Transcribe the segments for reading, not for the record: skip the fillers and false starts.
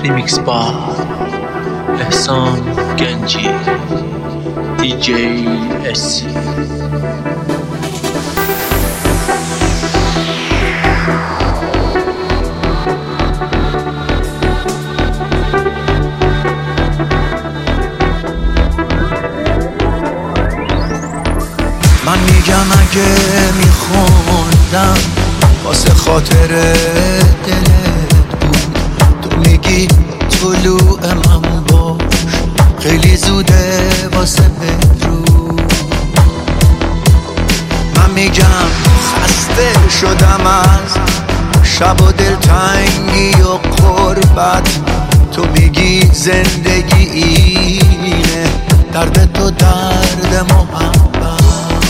Remix by احسان گنجی DJ SC. من میگم اگه میخوندم واسه خاطر دلت بود، تو میگی طلوع من باش خیلی زوده واسه بدرود. من میگم خسته شدم از شب و دلتنگی و غربت، تو میگی زندگی اینه درد تو درد محبت.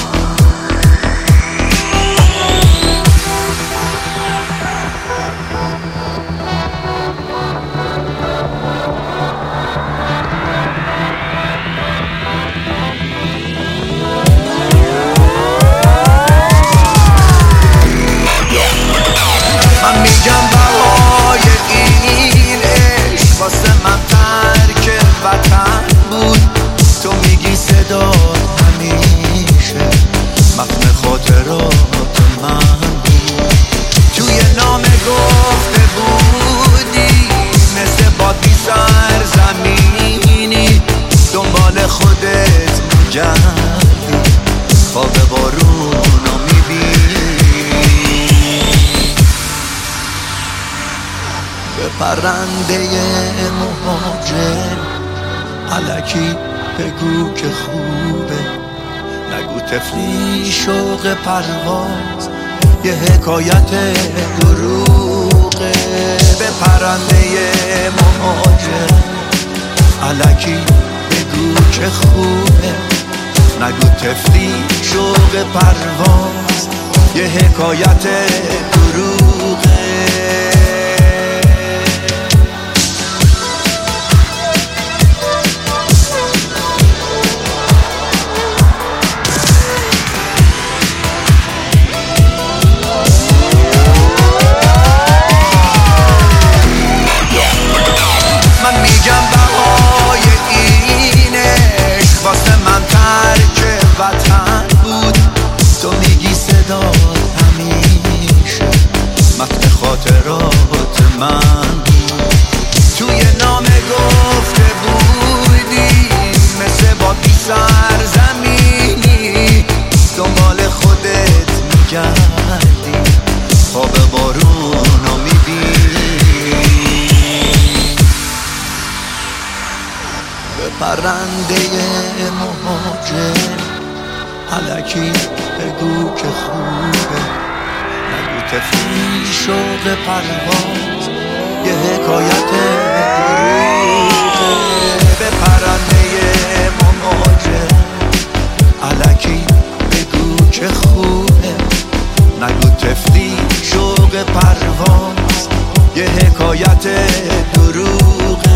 من میگم بهای این عشق واسه من ترک وطن بود، تو میگی صدا همیشه متن خاطرات من بود. توی نامه گفته بودی مثل بادی سرزمینی دنبال خودت میگردی، خواب بارونو میبینی. به پرنده مهاجر الکی بگو که خوبه، نگو طفلی شوق پرواز یه حکایت دروغه. به پرنده مهاجر الکی بگو که خوبه، نگو طفلی شوق پرواز یه حکایت دروغه. من میگم بهای این عشق واسه من ترک وطن بود، تو میگی صدا همیشه متن خاطرات من بود. توی نامه گفته بودی مثل بادی سرزمینی دنبال خودت میگردی، خواب بارونو میبینی. به پرنده مهاجر الکی بگو که خوبه، نگو طفلی شوق پرواز یه حکایت دروغه. به پرنده مهاجر الکی بگو که خوبه، نگو طفلی شوق پرواز یه حکایت دروغه.